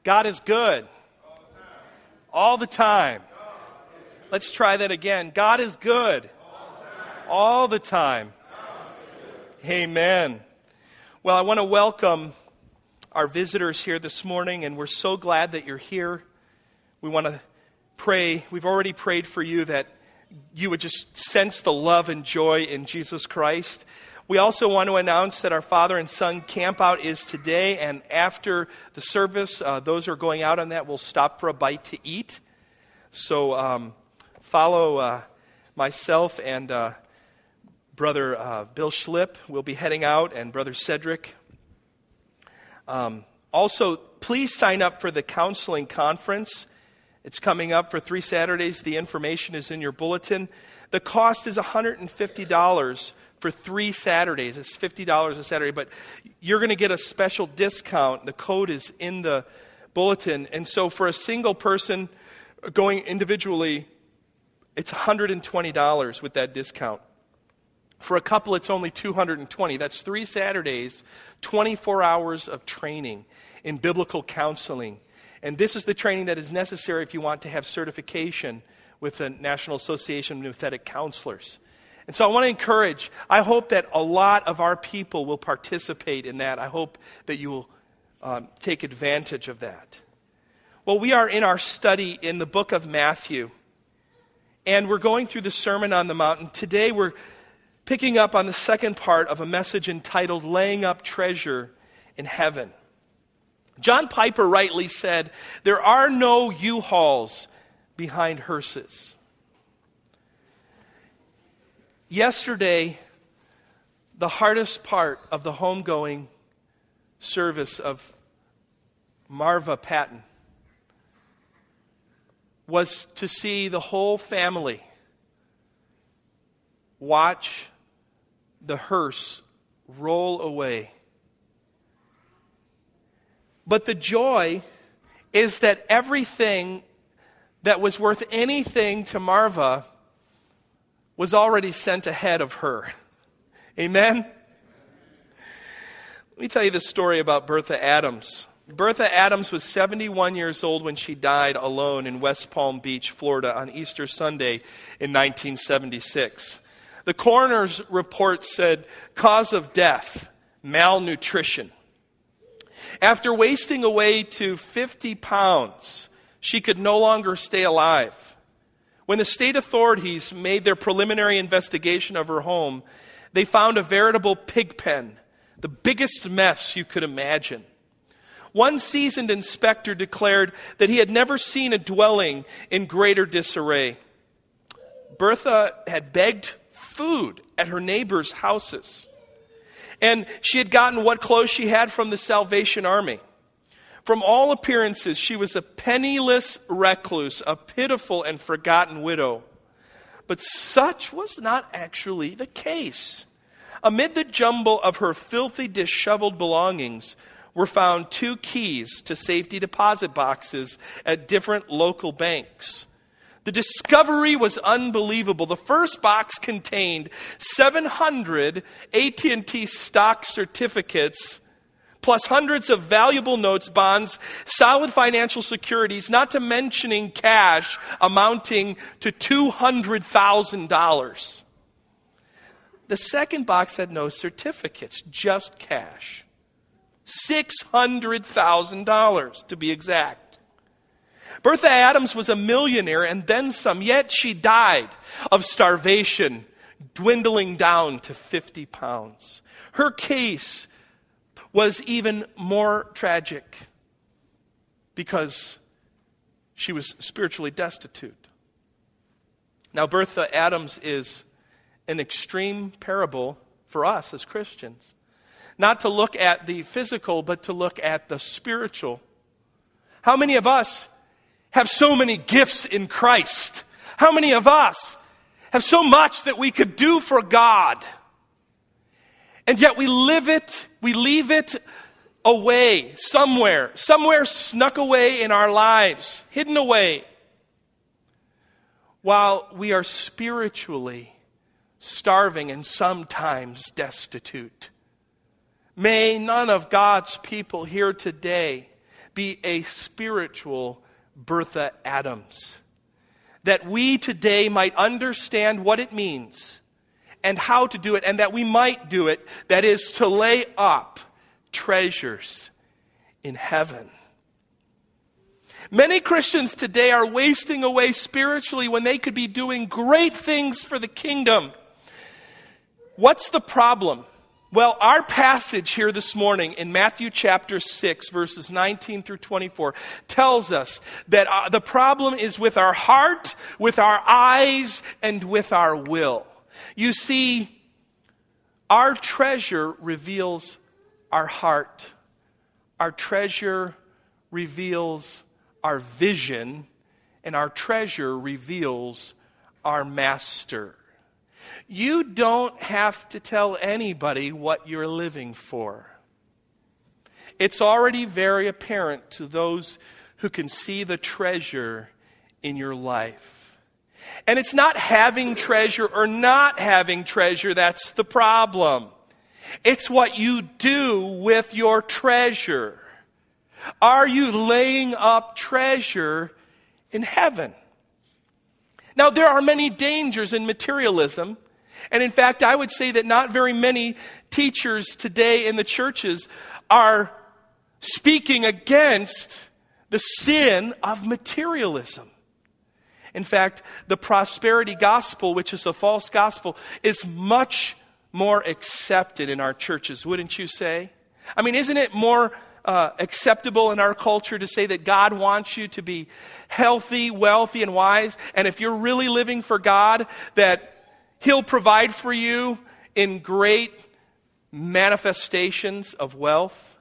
God is good. All the time. Let's try that again. God is good. All the time. Amen. Well, I want to welcome our visitors here this morning, and we're so glad that you're here. We want to pray. We've already prayed for you that you would just sense the love and joy in Jesus Christ. We also want to announce that our Father and Son campout is today, and after the service, those who are going out on that will stop for a bite to eat. So follow myself and Brother Bill Schlip. We'll be heading out, and Brother Cedric. Also, please sign up for the counseling conference. It's coming up for 3 Saturdays. The information is in your bulletin. The cost is $150 for 3 Saturdays. It's $50 a Saturday, but you're going to get a special discount. The code is in the bulletin. And so for a single person going individually, it's $120 with that discount. For a couple, it's only $220. That's 3 Saturdays, 24 hours of training in biblical counseling. And this is the training that is necessary if you want to have certification with the National Association of Nuthetic Counselors. And so I want to encourage, I hope that a lot of our people will participate in that. I hope that you will take advantage of that. Well, we are in our study in the book of Matthew, and we're going through the Sermon on the Mount. Today we're picking up on the second part of a message entitled Laying Up Treasure in Heaven. John Piper rightly said, there are no U-Hauls behind hearses. Yesterday, the hardest part of the homegoing service of Marva Patton was to see the whole family watch the hearse roll away. But the joy is that everything that was worth anything to Marva was already sent ahead of her. Amen? Let me tell you the story about Bertha Adams. Bertha Adams was 71 years old when she died alone in West Palm Beach, Florida on Easter Sunday in 1976. The coroner's report said, cause of death, malnutrition. After wasting away to 50 pounds, she could no longer stay alive. When the state authorities made their preliminary investigation of her home, they found a veritable pig pen, the biggest mess you could imagine. One seasoned inspector declared that he had never seen a dwelling in greater disarray. Bertha had begged food at her neighbors' houses, and she had gotten what clothes she had from the Salvation Army. From all appearances, she was a penniless recluse, a pitiful and forgotten widow. But such was not actually the case. Amid the jumble of her filthy, disheveled belongings were found 2 keys to safety deposit boxes at different local banks. The discovery was unbelievable. The first box contained 700 AT&T stock certificates, plus hundreds of valuable notes, bonds, solid financial securities, not to mentioning cash amounting to $200,000. The second box had no certificates, just cash. $600,000 to be exact. Bertha Adams was a millionaire and then some, yet she died of starvation, dwindling down to 50 pounds. Her case was even more tragic because she was spiritually destitute. Now, Bertha Adams is an extreme parable for us as Christians. Not to look at the physical, but to look at the spiritual. How many of us have so many gifts in Christ? How many of us have so much that we could do for God? And yet we leave it away somewhere snuck away in our lives, hidden away, while we are spiritually starving and sometimes destitute. May none of God's people here today be a spiritual Bertha Adams. That we today might understand what it means and how to do it, and that we might do it, that is, to lay up treasures in heaven. Many Christians today are wasting away spiritually when they could be doing great things for the kingdom. What's the problem? Well, our passage here this morning in Matthew chapter 6, verses 19 through 24, tells us that the problem is with our heart, with our eyes, and with our will. You see, our treasure reveals our heart. Our treasure reveals our vision, and our treasure reveals our master. You don't have to tell anybody what you're living for. It's already very apparent to those who can see the treasure in your life. And it's not having treasure or not having treasure that's the problem. It's what you do with your treasure. Are you laying up treasure in heaven? Now, there are many dangers in materialism. And in fact, I would say that not very many teachers today in the churches are speaking against the sin of materialism. In fact, the prosperity gospel, which is a false gospel, is much more accepted in our churches, wouldn't you say? I mean, isn't it more acceptable in our culture to say that God wants you to be healthy, wealthy, and wise, and if you're really living for God, that He'll provide for you in great manifestations of wealth?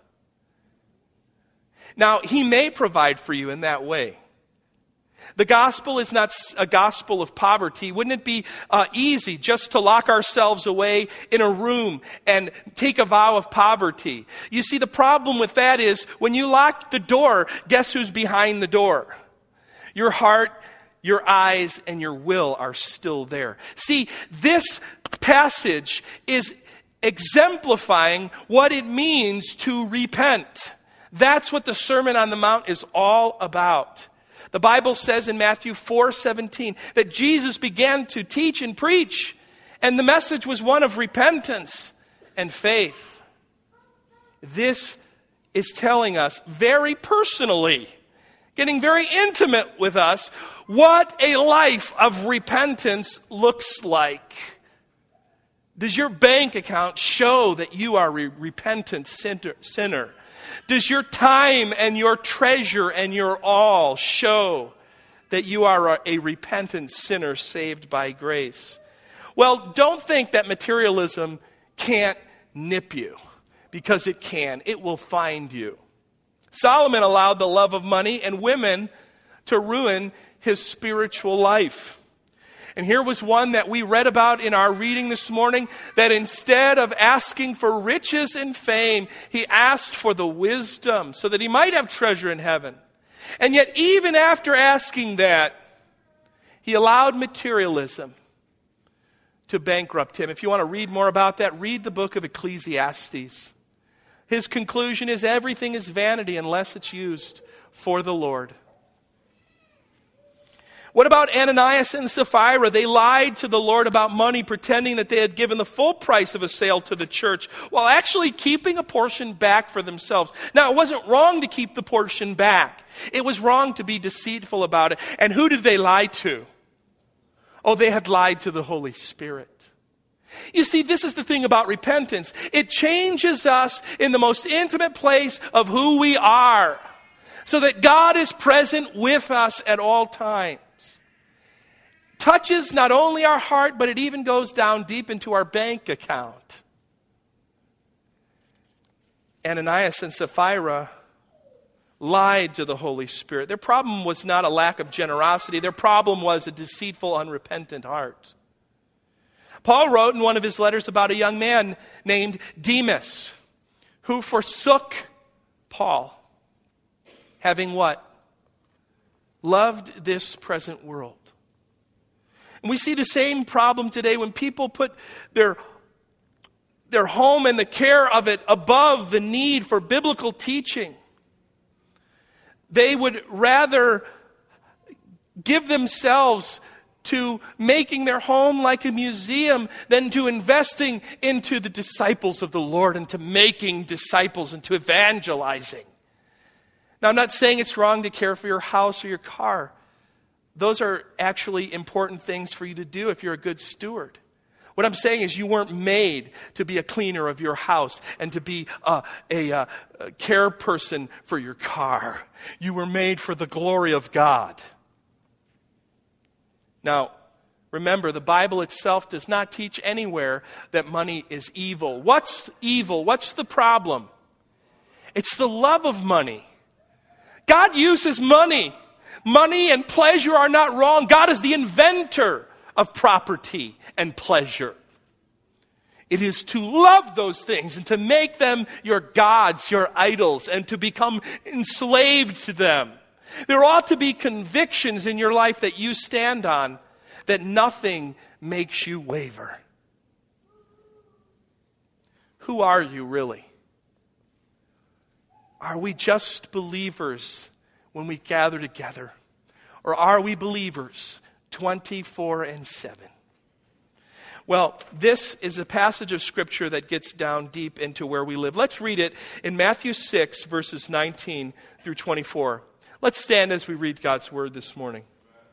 Now, He may provide for you in that way. The gospel is not a gospel of poverty. Wouldn't it be easy just to lock ourselves away in a room and take a vow of poverty? You see, the problem with that is when you lock the door, guess who's behind the door? Your heart, your eyes, and your will are still there. See, this passage is exemplifying what it means to repent. That's what the Sermon on the Mount is all about. The Bible says in Matthew 4:17 that Jesus began to teach and preach, and the message was one of repentance and faith. This is telling us very personally, getting very intimate with us, what a life of repentance looks like. Does your bank account show that you are a repentant sinner? Does your time and your treasure and your all show that you are a repentant sinner saved by grace? Well, don't think that materialism can't nip you, because it can. It will find you. Solomon allowed the love of money and women to ruin his spiritual life. And here was one that we read about in our reading this morning, that instead of asking for riches and fame, he asked for the wisdom so that he might have treasure in heaven. And yet, even after asking that, he allowed materialism to bankrupt him. If you want to read more about that, read the book of Ecclesiastes. His conclusion is everything is vanity unless it's used for the Lord. What about Ananias and Sapphira? They lied to the Lord about money, pretending that they had given the full price of a sale to the church, while actually keeping a portion back for themselves. Now, it wasn't wrong to keep the portion back. It was wrong to be deceitful about it. And who did they lie to? Oh, they had lied to the Holy Spirit. You see, this is the thing about repentance. It changes us in the most intimate place of who we are, so that God is present with us at all times. Touches not only our heart, but it even goes down deep into our bank account. Ananias and Sapphira lied to the Holy Spirit. Their problem was not a lack of generosity. Their problem was a deceitful, unrepentant heart. Paul wrote in one of his letters about a young man named Demas, who forsook Paul, having what? Loved this present world. And we see the same problem today when people put their home and the care of it above the need for biblical teaching. They would rather give themselves to making their home like a museum than to investing into the disciples of the Lord and to making disciples and to evangelizing. Now, I'm not saying it's wrong to care for your house or your car. Those are actually important things for you to do if you're a good steward. What I'm saying is you weren't made to be a cleaner of your house and to be a care person for your car. You were made for the glory of God. Now, remember, the Bible itself does not teach anywhere that money is evil. What's evil? What's the problem? It's the love of money. God uses money. Money and pleasure are not wrong. God is the inventor of property and pleasure. It is to love those things and to make them your gods, your idols, and to become enslaved to them. There ought to be convictions in your life that you stand on, that nothing makes you waver. Who are you really? Are we just believers when we gather together? Or are we believers 24/7? Well, this is a passage of Scripture that gets down deep into where we live. Let's read it in Matthew 6, verses 19 through 24. Let's stand as we read God's Word this morning.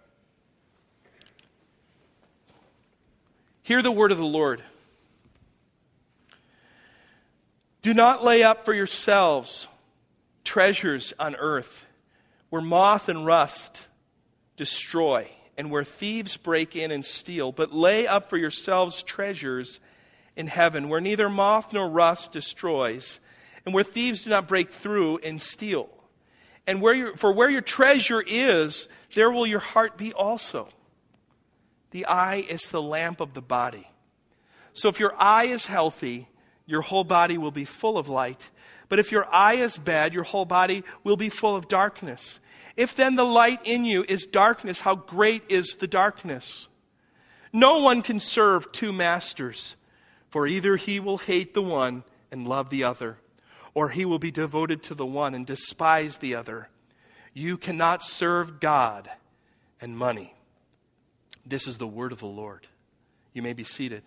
Hear the word of the Lord. Do not lay up for yourselves treasures on earth, where moth and rust destroy, and where thieves break in and steal, but lay up for yourselves treasures in heaven, where neither moth nor rust destroys, and where thieves do not break through and steal. And where your treasure is, there will your heart be also. The eye is the lamp of the body. So if your eye is healthy, your whole body will be full of light. But if your eye is bad, your whole body will be full of darkness. If then the light in you is darkness, how great is the darkness? No one can serve two masters, for either he will hate the one and love the other, or he will be devoted to the one and despise the other. You cannot serve God and money. This is the word of the Lord. You may be seated.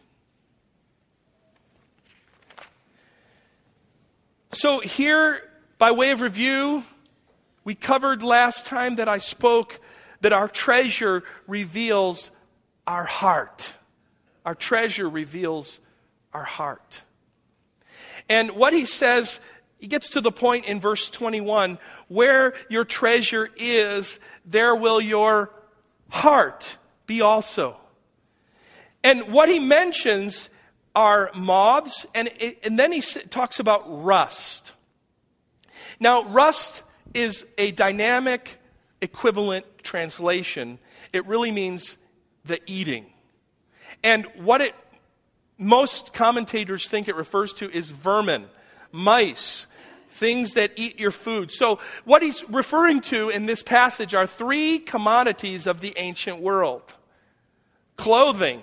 So here, by way of review, we covered last time that I spoke that our treasure reveals our heart. Our treasure reveals our heart. And what he says, he gets to the point in verse 21, where your treasure is, there will your heart be also. And what he mentions are moths, and then he talks about rust. Now, rust is a dynamic equivalent translation. It really means the eating. And what most commentators think it refers to is vermin, mice, things that eat your food. So what he's referring to in this passage are three commodities of the ancient world: clothing,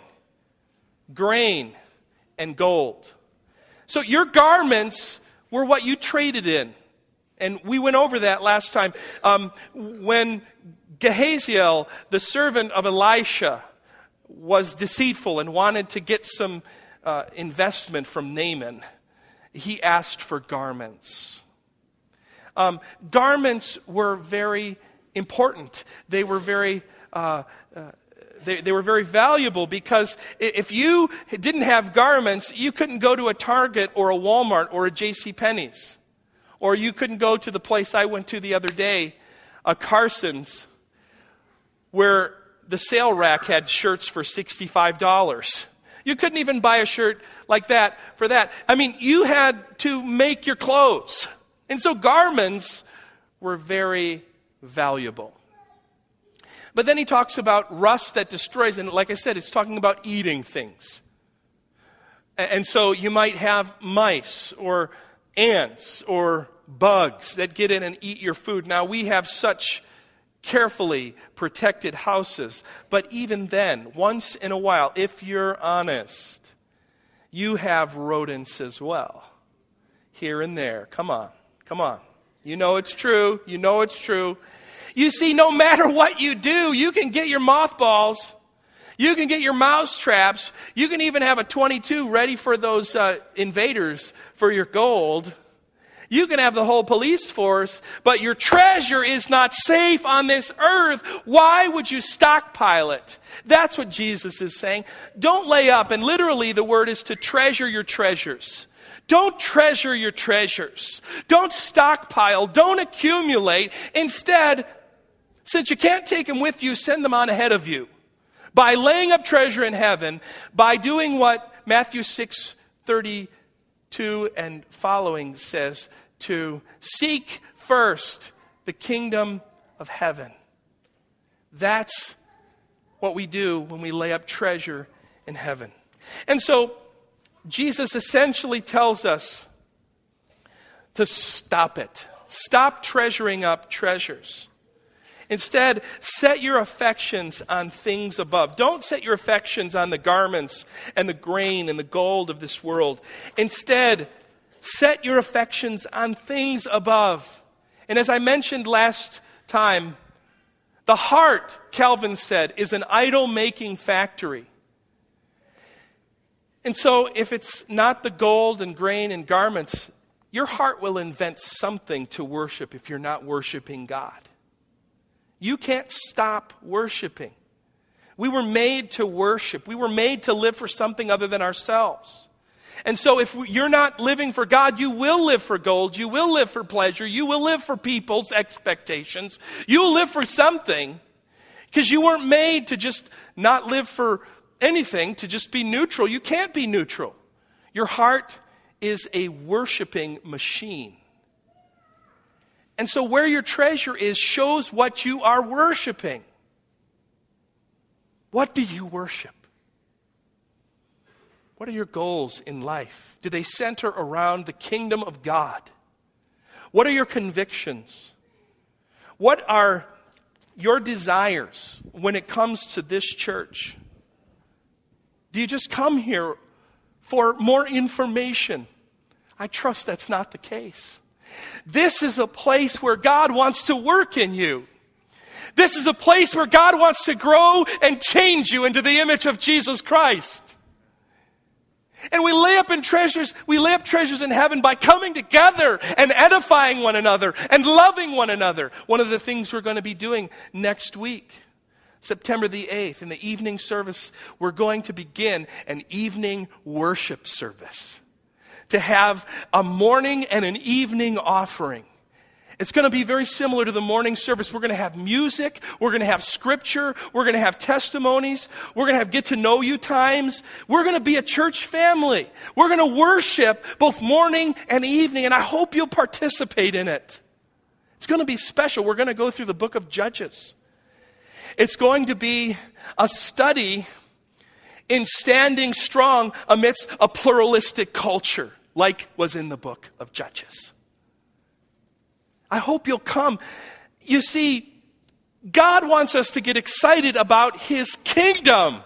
grain, and gold. So your garments were what you traded in. And we went over that last time. When Gehaziel, the servant of Elisha, was deceitful and wanted to get some investment from Naaman, he asked for garments. Garments were very important. They were very they were very valuable, because if you didn't have garments, you couldn't go to a Target or a Walmart or a JCPenney's. Or you couldn't go to the place I went to the other day, a Carson's, where the sale rack had shirts for $65. You couldn't even buy a shirt like that for that. I mean, you had to make your clothes. And so garments were very valuable. But then he talks about rust that destroys, and like I said, it's talking about eating things. And so you might have mice or ants or bugs that get in and eat your food. Now, we have such carefully protected houses, but even then, once in a while, if you're honest, you have rodents as well, here and there. Come on. You know it's true. You know it's true. You see, no matter what you do, you can get your mothballs. You can get your mouse traps. You can even have a 22 ready for those invaders for your gold. You can have the whole police force, but your treasure is not safe on this earth. Why would you stockpile it? That's what Jesus is saying. Don't lay up, and literally the word is to treasure your treasures. Don't treasure your treasures. Don't stockpile. Don't accumulate. Instead, since you can't take them with you, send them on ahead of you. By laying up treasure in heaven, by doing what Matthew 6:32 and following says, to seek first the kingdom of heaven. That's what we do when we lay up treasure in heaven. And so, Jesus essentially tells us to stop it. Stop treasuring up treasures. Instead, set your affections on things above. Don't set your affections on the garments and the grain and the gold of this world. Instead, set your affections on things above. And as I mentioned last time, the heart, Calvin said, is an idol-making factory. And so if it's not the gold and grain and garments, your heart will invent something to worship if you're not worshiping God. You can't stop worshiping. We were made to worship. We were made to live for something other than ourselves. And so if you're not living for God, you will live for gold. You will live for pleasure. You will live for people's expectations. You will live for something because you weren't made to just not live for anything, to just be neutral. You can't be neutral. Your heart is a worshiping machine. And so where your treasure is shows what you are worshiping. What do you worship? What are your goals in life? Do they center around the kingdom of God? What are your convictions? What are your desires when it comes to this church? Do you just come here for more information? I trust that's not the case. This is a place where God wants to work in you. This is a place where God wants to grow and change you into the image of Jesus Christ. And we lay up treasures in heaven by coming together and edifying one another and loving one another. One of the things we're going to be doing next week, September the 8th, in the evening service, we're going to begin an evening worship service. To have a morning and an evening offering. It's going to be very similar to the morning service. We're going to have music. We're going to have scripture. We're going to have testimonies. We're going to have get to know you times. We're going to be a church family. We're going to worship both morning and evening, and I hope you'll participate in it. It's going to be special. We're going to go through the book of Judges. It's going to be a study in standing strong amidst a pluralistic culture, like was in the book of Judges. I hope you'll come. You see, God wants us to get excited about His kingdom.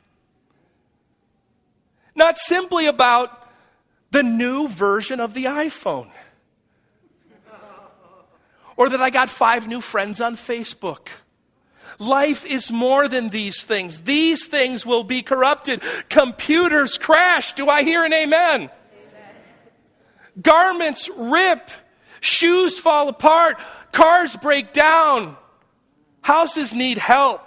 Not simply about the new version of the iPhone. Or that I got 5 new friends on Facebook. Life is more than these things. These things will be corrupted. Computers crash. Do I hear an amen? Amen. Garments rip. Shoes fall apart. Cars break down. Houses need help.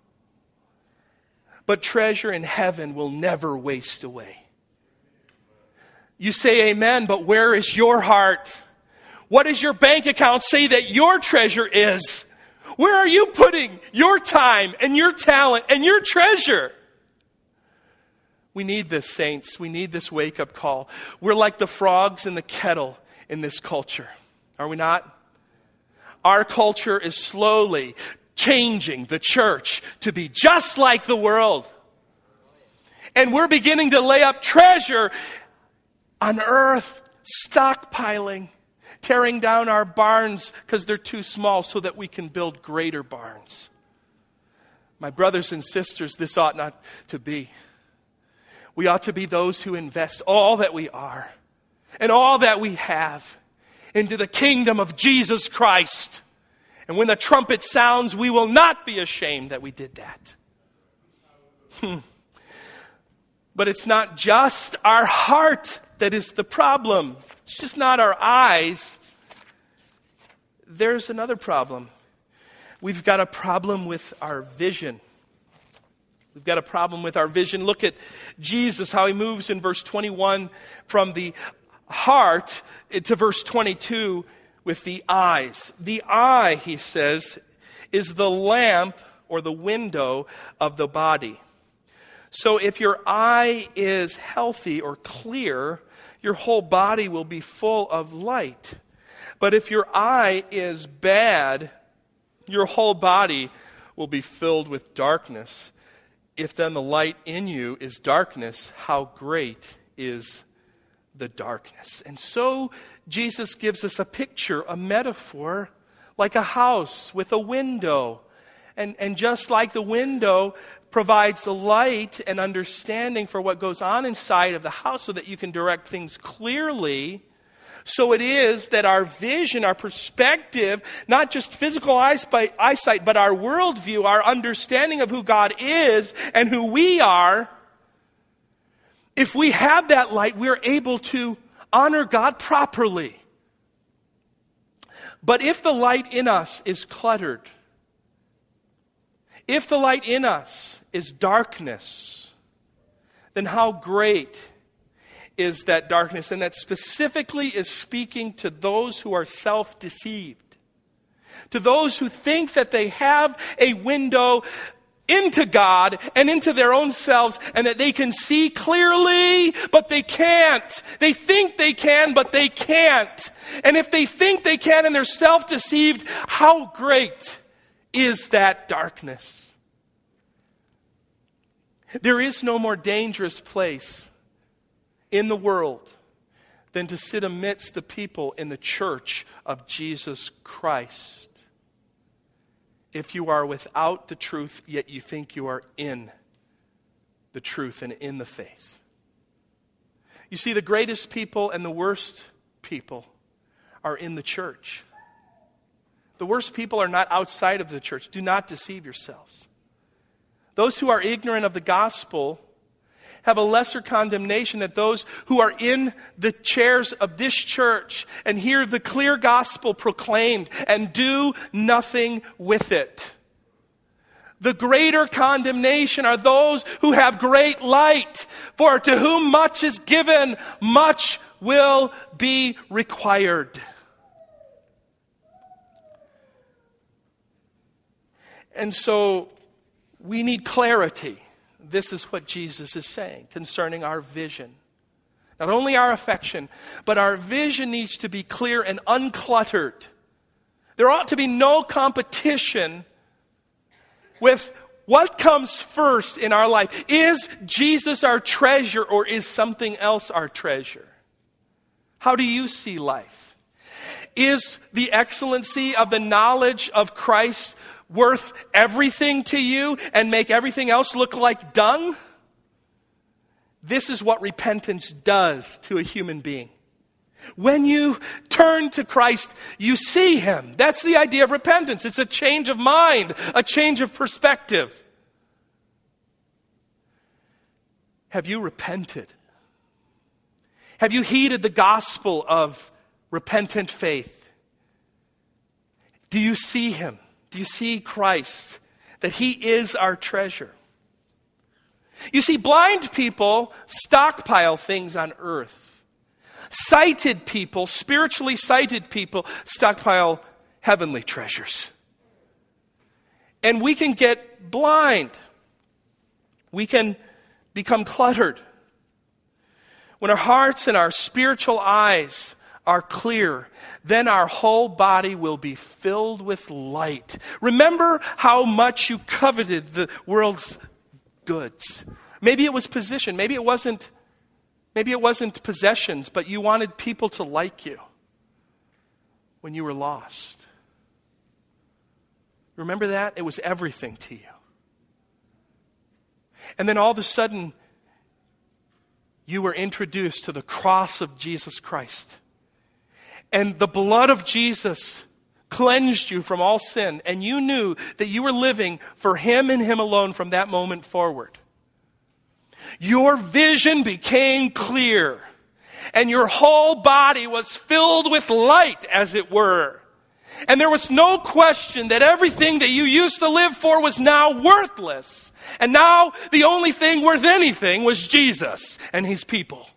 But treasure in heaven will never waste away. You say amen, but where is your heart? What does your bank account say that your treasure is? Where are you putting your time and your talent and your treasure? We need this, saints. We need this wake-up call. We're like the frogs in the kettle in this culture. Are we not? Our culture is slowly changing the church to be just like the world. And we're beginning to lay up treasure on earth, stockpiling, tearing down our barns because they're too small so that we can build greater barns. My brothers and sisters, this ought not to be. We ought to be those who invest all that we are and all that we have into the kingdom of Jesus Christ. And when the trumpet sounds, we will not be ashamed that we did that. But it's not just our heart that is the problem. It's just not our eyes. There's another problem. We've got a problem with our vision. We've got a problem with our vision. Look at Jesus, how he moves in verse 21 from the heart to verse 22 with the eyes. The eye, he says, is the lamp or the window of the body. So if your eye is healthy or clear, your whole body will be full of light. But if your eye is bad, your whole body will be filled with darkness. If then the light in you is darkness, how great is the darkness? And so Jesus gives us a picture, a metaphor, like a house with a window. And just like the window provides the light and understanding for what goes on inside of the house so that you can direct things clearly, so it is that our vision, our perspective, not just physical eyesight, but our worldview, our understanding of who God is and who we are, if we have that light, we're able to honor God properly. But if the light in us is cluttered, if the light in us is darkness, then how great is that darkness? And that specifically is speaking to those who are self-deceived, to those who think that they have a window into God and into their own selves, and that they can see clearly, but they can't. They think they can, but they can't. And if they think they can and they're self-deceived, how great is that darkness? There is no more dangerous place in the world than to sit amidst the people in the church of Jesus Christ. If you are without the truth, yet you think you are in the truth and in the faith. You see, the greatest people and the worst people are in the church. The worst people are not outside of the church. Do not deceive yourselves. Those who are ignorant of the gospel have a lesser condemnation than those who are in the chairs of this church and hear the clear gospel proclaimed and do nothing with it. The greater condemnation are those who have great light, for to whom much is given, much will be required. And so we need clarity. This is what Jesus is saying concerning our vision. Not only our affection, but our vision needs to be clear and uncluttered. There ought to be no competition with what comes first in our life. Is Jesus our treasure, or is something else our treasure? How do you see life? Is the excellency of the knowledge of Christ worth everything to you and make everything else look like dung? This is what repentance does to a human being. When you turn to Christ, you see Him. That's the idea of repentance. It's a change of mind, a change of perspective. Have you repented? Have you heeded the gospel of repentant faith? Do you see Him? Do you see Christ? That He is our treasure. You see, blind people stockpile things on earth. Sighted people, spiritually sighted people, stockpile heavenly treasures. And we can get blind. We can become cluttered. When our hearts and our spiritual eyes are clear, then our whole body will be filled with light. Remember how much you coveted the world's goods. Maybe it was position. Maybe it wasn't possessions, but you wanted people to like you when you were lost. Remember that? It was everything to you. And then all of a sudden, you were introduced to the cross of Jesus Christ. and the blood of Jesus cleansed you from all sin, and you knew that you were living for Him and Him alone from that moment forward, your vision became clear, and your whole body was filled with light, as it were. And there was no question that everything that you used to live for was now worthless. And now the only thing worth anything was Jesus and His people.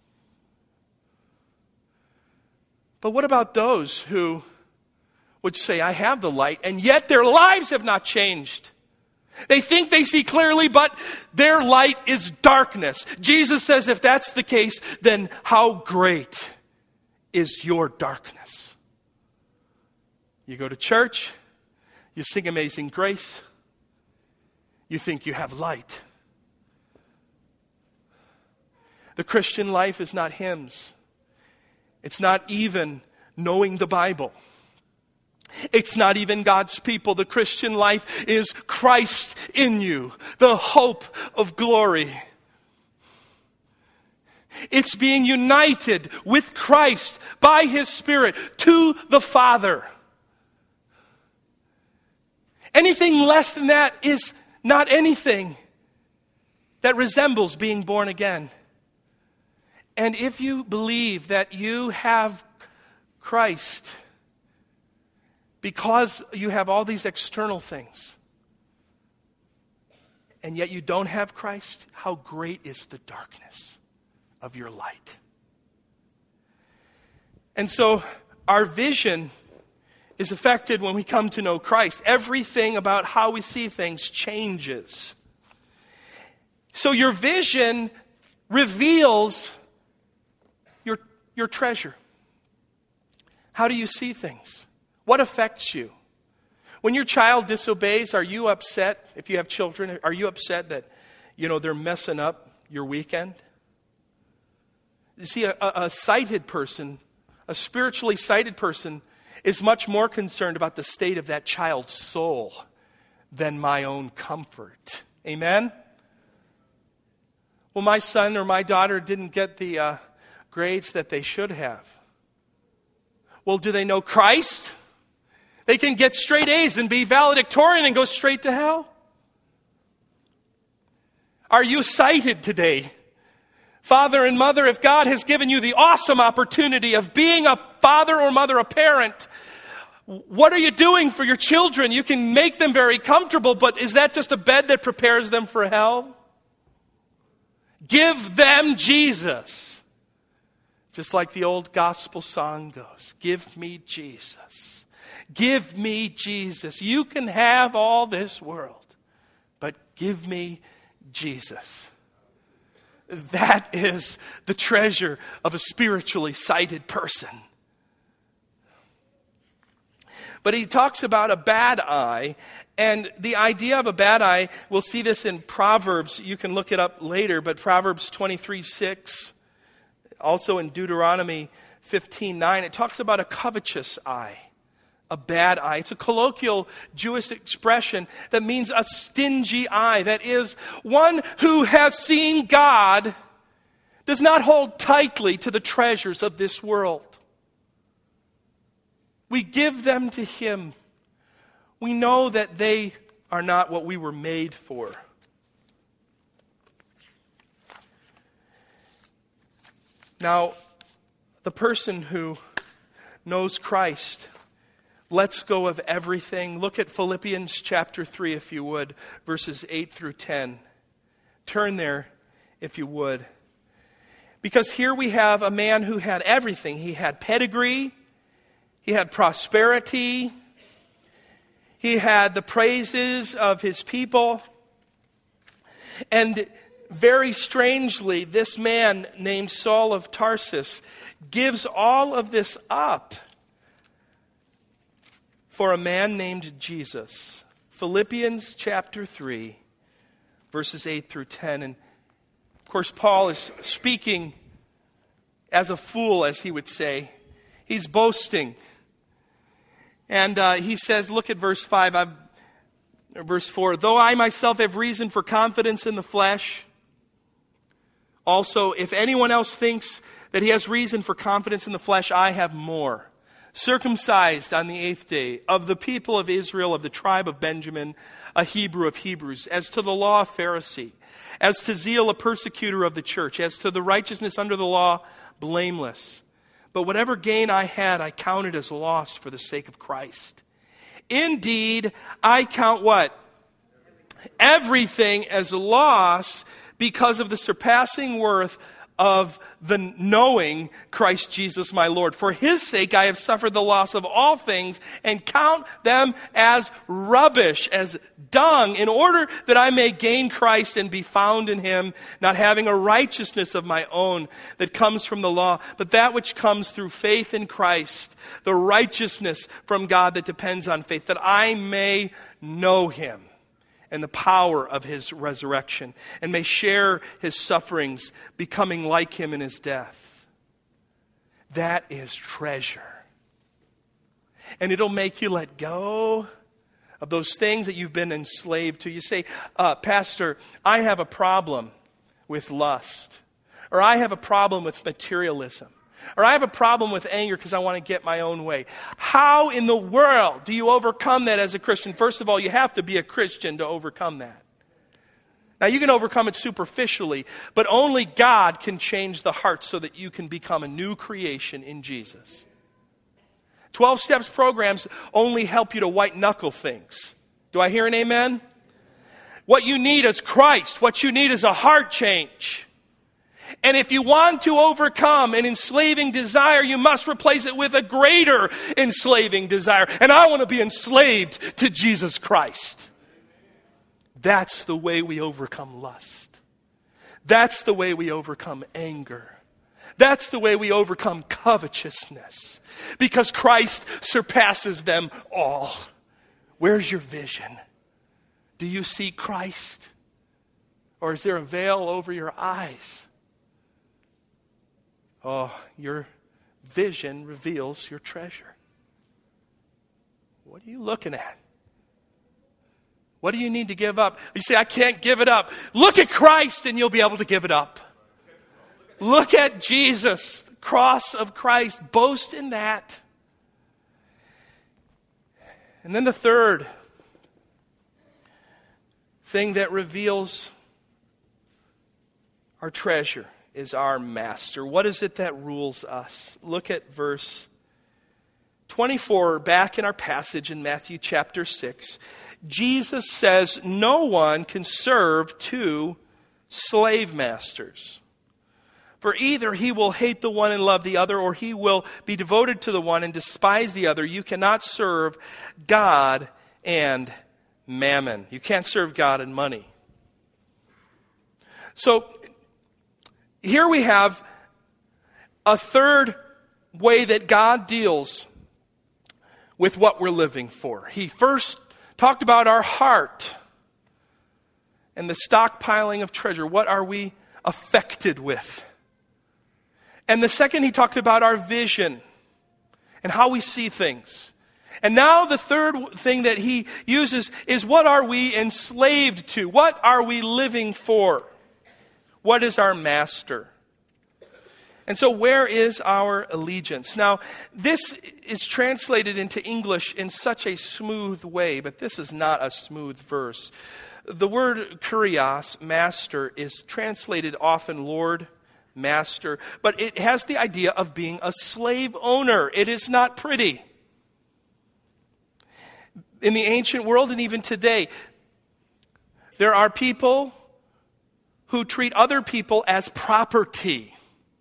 But what about those who would say, I have the light, and yet their lives have not changed? They think they see clearly, but their light is darkness. Jesus says, if that's the case, then how great is your darkness? You go to church, you sing Amazing Grace, you think you have light. The Christian life is not hymns. It's not even knowing the Bible. It's not even God's people. The Christian life is Christ in you, the hope of glory. It's being united with Christ by His Spirit to the Father. Anything less than that is not anything that resembles being born again. And if you believe that you have Christ because you have all these external things, and yet you don't have Christ, how great is the darkness of your light? And so our vision is affected when we come to know Christ. Everything about how we see things changes. So your vision reveals your treasure. How do you see things? What affects you? When your child disobeys, are you upset? If you have children, are you upset that, they're messing up your weekend? You see, a sighted person, a spiritually sighted person, is much more concerned about the state of that child's soul than my own comfort. Amen? Well, my son or my daughter didn't get the grades that they should have. Well, do they know Christ? They can get straight A's and be valedictorian and go straight to hell. Are you sighted today? Father and mother, if God has given you the awesome opportunity of being a father or mother, a parent, what are you doing for your children? You can make them very comfortable, but is that just a bed that prepares them for hell? Give them Jesus. Just like the old gospel song goes, give me Jesus. Give me Jesus. You can have all this world, but give me Jesus. That is the treasure of a spiritually sighted person. But he talks about a bad eye, and the idea of a bad eye, we'll see this in Proverbs. You can look it up later, but Proverbs 23:6, also in Deuteronomy 15:9, it talks about a covetous eye, a bad eye. It's a colloquial Jewish expression that means a stingy eye. That is, one who has seen God does not hold tightly to the treasures of this world. We give them to Him. We know that they are not what we were made for. Now, the person who knows Christ lets go of everything. Look at Philippians chapter 3, if you would, verses 8 through 10. Turn there, if you would. Because here we have a man who had everything. He had pedigree. He had prosperity. He had the praises of his people. And very strangely, this man named Saul of Tarsus gives all of this up for a man named Jesus. Philippians chapter 3, verses 8 through 10. And of course, Paul is speaking as a fool, as he would say. He's boasting. And he says, look at verse 5, verse 4. Though I myself have reason for confidence in the flesh, also if anyone else thinks that he has reason for confidence in the flesh, I have more. Circumcised on the 8th day, of the people of Israel, of the tribe of Benjamin, a Hebrew of Hebrews, as to the law, a Pharisee, as to zeal, a persecutor of the church, as to the righteousness under the law, blameless. But whatever gain I had, I counted as loss for the sake of Christ. Indeed, I count what? Everything as loss because of the surpassing worth of the knowing Christ Jesus my Lord. For his sake I have suffered the loss of all things and count them as rubbish, as dung, in order that I may gain Christ and be found in him, not having a righteousness of my own that comes from the law, but that which comes through faith in Christ, the righteousness from God that depends on faith, that I may know him and the power of his resurrection, and may share his sufferings, becoming like him in his death. That is treasure. And it'll make you let go of those things that you've been enslaved to. You say, Pastor, I have a problem with lust. Or I have a problem with materialism. Or I have a problem with anger because I want to get my own way. How in the world do you overcome that as a Christian? First of all, you have to be a Christian to overcome that. Now, you can overcome it superficially, but only God can change the heart so that you can become a new creation in Jesus. 12 Steps programs only help you to white-knuckle things. Do I hear an amen? What you need is Christ. What you need is a heart change. And if you want to overcome an enslaving desire, you must replace it with a greater enslaving desire. And I want to be enslaved to Jesus Christ. That's the way we overcome lust. That's the way we overcome anger. That's the way we overcome covetousness. Because Christ surpasses them all. Where's your vision? Do you see Christ? Or is there a veil over your eyes? Oh, your vision reveals your treasure. What are you looking at? What do you need to give up? You say, I can't give it up. Look at Christ and you'll be able to give it up. Look at Jesus, the cross of Christ. Boast in that. And then the third thing that reveals our treasure is our master. What is it that rules us? Look at verse 24, back in our passage in Matthew chapter 6. Jesus says, no one can serve two slave masters. For either he will hate the one and love the other, or he will be devoted to the one and despise the other. You cannot serve God and mammon. You can't serve God and money. So, here we have a third way that God deals with what we're living for. He first talked about our heart and the stockpiling of treasure. What are we affected with? And the second, he talked about our vision and how we see things. And now the third thing that he uses is, what are we enslaved to? What are we living for? What is our master? And so where is our allegiance? Now, this is translated into English in such a smooth way, but this is not a smooth verse. The word kurios, master, is translated often Lord, master, but it has the idea of being a slave owner. It is not pretty. In the ancient world and even today, there are people who treat other people as property.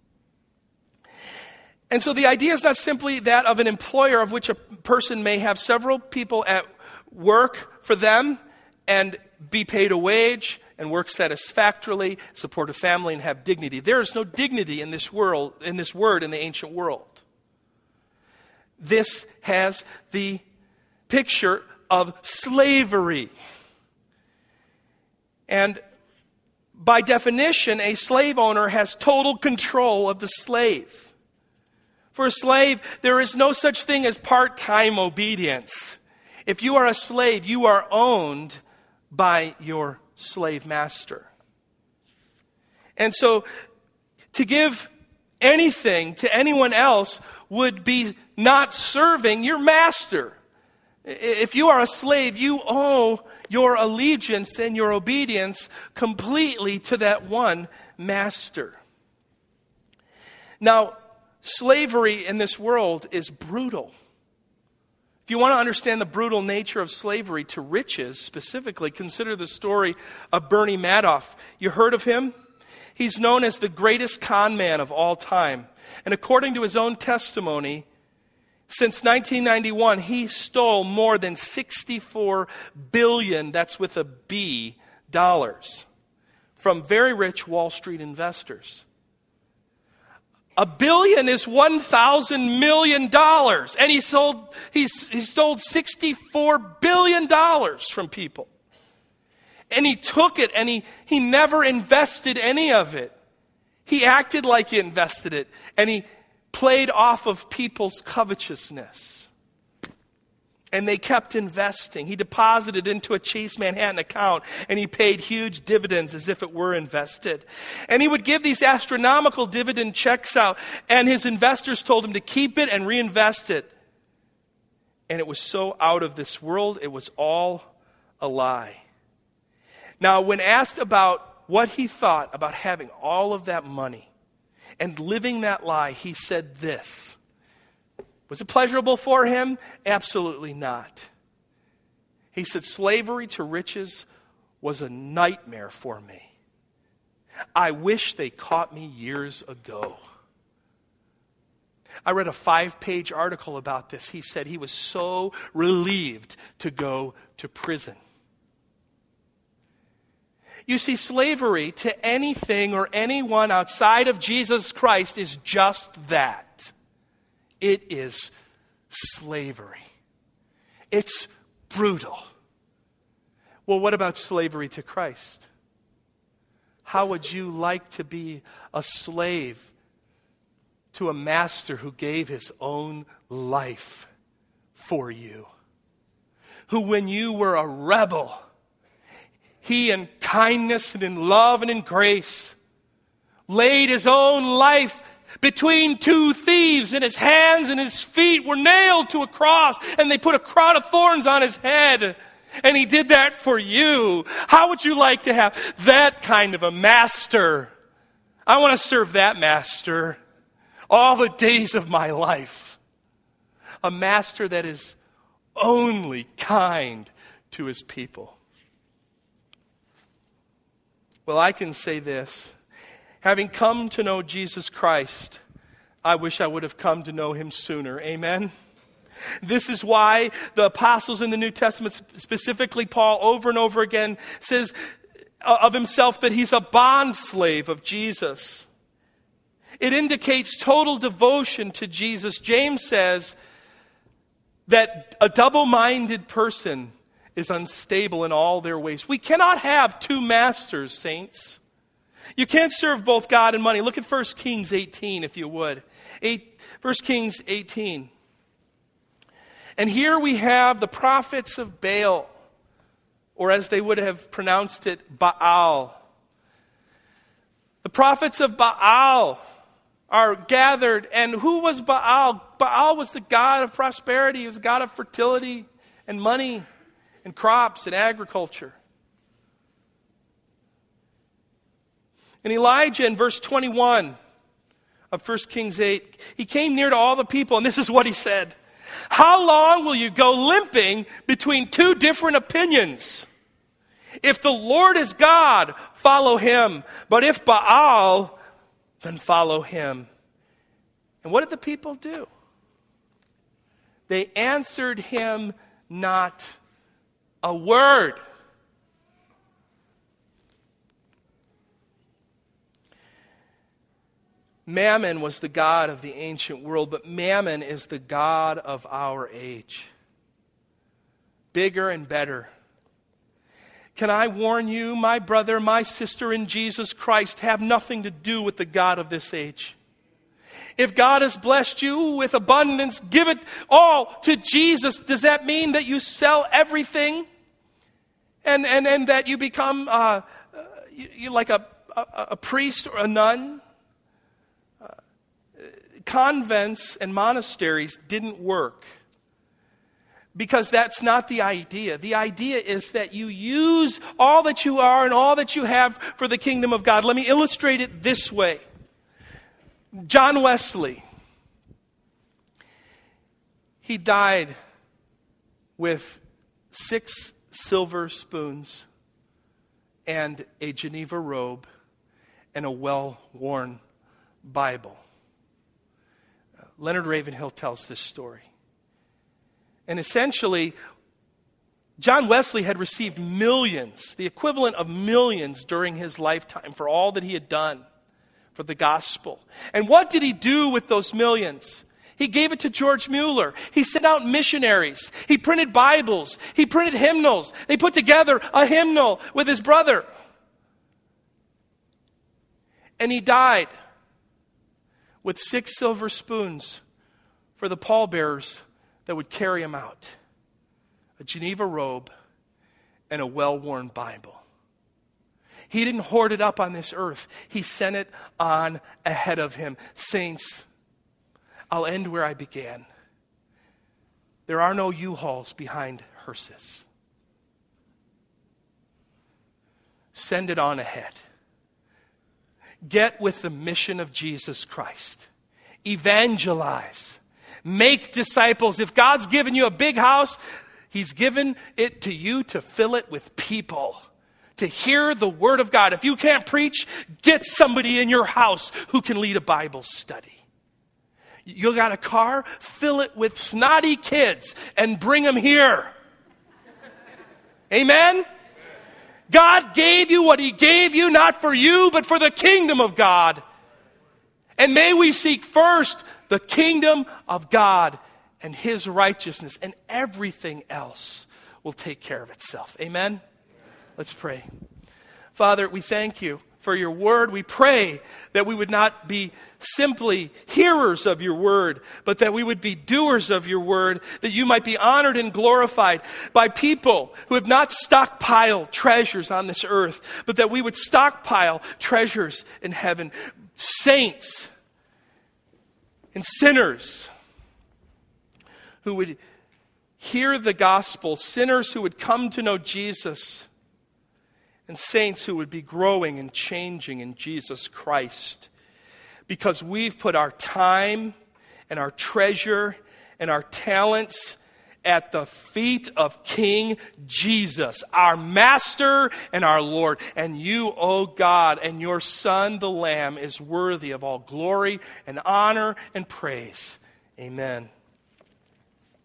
And so the idea is not simply that of an employer, of which a person may have several people at work for them and be paid a wage and work satisfactorily, support a family and have dignity. There is no dignity in this world, in this word in the ancient world. This has the picture of slavery. And by definition, a slave owner has total control of the slave. For a slave, there is no such thing as part-time obedience. If you are a slave, you are owned by your slave master. And so, to give anything to anyone else would be not serving your master. If you are a slave, you owe your allegiance and your obedience completely to that one master. Now, slavery in this world is brutal. If you want to understand the brutal nature of slavery to riches, specifically, consider the story of Bernie Madoff. You heard of him? He's known as the greatest con man of all time. And according to his own testimony, since 1991, he stole more than $64 billion, that's with a B, dollars, from very rich Wall Street investors. $1 billion is $1,000 million, and he stole $64 billion from people. And he took it, and he never invested any of it. He acted like he invested it, and he played off of people's covetousness. And they kept investing. He deposited into a Chase Manhattan account, and he paid huge dividends as if it were invested. And he would give these astronomical dividend checks out, and his investors told him to keep it and reinvest it. And it was so out of this world, it was all a lie. Now, when asked about what he thought about having all of that money and living that lie, he said this. Was it pleasurable for him? Absolutely not. He said, slavery to riches was a nightmare for me. I wish they caught me years ago. I read a 5-page article about this. He said he was so relieved to go to prison. You see, slavery to anything or anyone outside of Jesus Christ is just that. It is slavery. It's brutal. Well, what about slavery to Christ? How would you like to be a slave to a master who gave his own life for you? Who, when you were a rebel, he in kindness and in love and in grace laid his own life between two thieves, and his hands and his feet were nailed to a cross, and they put a crown of thorns on his head. And he did that for you. How would you like to have that kind of a master? I want to serve that master all the days of my life. A master that is only kind to his people. Well, I can say this. Having come to know Jesus Christ, I wish I would have come to know him sooner. Amen? This is why the apostles in the New Testament, specifically Paul, over and over again says of himself that he's a bond slave of Jesus. It indicates total devotion to Jesus. James says that a double-minded person is unstable in all their ways. We cannot have two masters, saints. You can't serve both God and money. Look at 1 Kings 18, if you would. 1 Kings 18. And here we have the prophets of Baal, or as they would have pronounced it, Baal. The prophets of Baal are gathered. And who was Baal? Baal was the god of prosperity. He was the god of fertility and money and crops and agriculture. And Elijah, in verse 21 of 1 Kings 8, he came near to all the people, and this is what he said. How long will you go limping between two different opinions? If the Lord is God, follow him. But if Baal, then follow him. And what did the people do? They answered him not a word. Mammon was the god of the ancient world, but Mammon is the god of our age. Bigger and better. Can I warn you, my brother, my sister in Jesus Christ, have nothing to do with the god of this age. If God has blessed you with abundance, give it all to Jesus. Does that mean that you sell everything and that you become you like a priest or a nun? convents and monasteries didn't work. Because that's not the idea. The idea is that you use all that you are and all that you have for the kingdom of God. Let me illustrate it this way. John Wesley, he died with 6 silver spoons and a Geneva robe and a well-worn Bible. Leonard Ravenhill tells this story. And essentially, John Wesley had received millions, the equivalent of millions during his lifetime for all that he had done for the gospel. And what did he do with those millions? He gave it to George Mueller. He sent out missionaries. He printed Bibles. He printed hymnals. They put together a hymnal with his brother. And he died with 6 silver spoons for the pallbearers that would carry him out. A Geneva robe and a well-worn Bible. He didn't hoard it up on this earth. He sent it on ahead of him. Saints, I'll end where I began. There are no U-Hauls behind hearses. Send it on ahead. Get with the mission of Jesus Christ. Evangelize. Make disciples. If God's given you a big house, He's given it to you to fill it with people, to hear the Word of God. If you can't preach, get somebody in your house who can lead a Bible study. You got a car? Fill it with snotty kids and bring them here. Amen? God gave you what He gave you, not for you, but for the kingdom of God. And may we seek first the kingdom of God and His righteousness, and everything else will take care of itself. Amen? Let's pray. Father, we thank you for your word. We pray that we would not be simply hearers of your word, but that we would be doers of your word, that you might be honored and glorified by people who have not stockpiled treasures on this earth, but that we would stockpile treasures in heaven. Saints and sinners who would hear the gospel, sinners who would come to know Jesus, and saints who would be growing and changing in Jesus Christ, because we've put our time and our treasure and our talents at the feet of King Jesus, our Master and our Lord. And you, O God, and your Son, the Lamb, is worthy of all glory and honor and praise. Amen.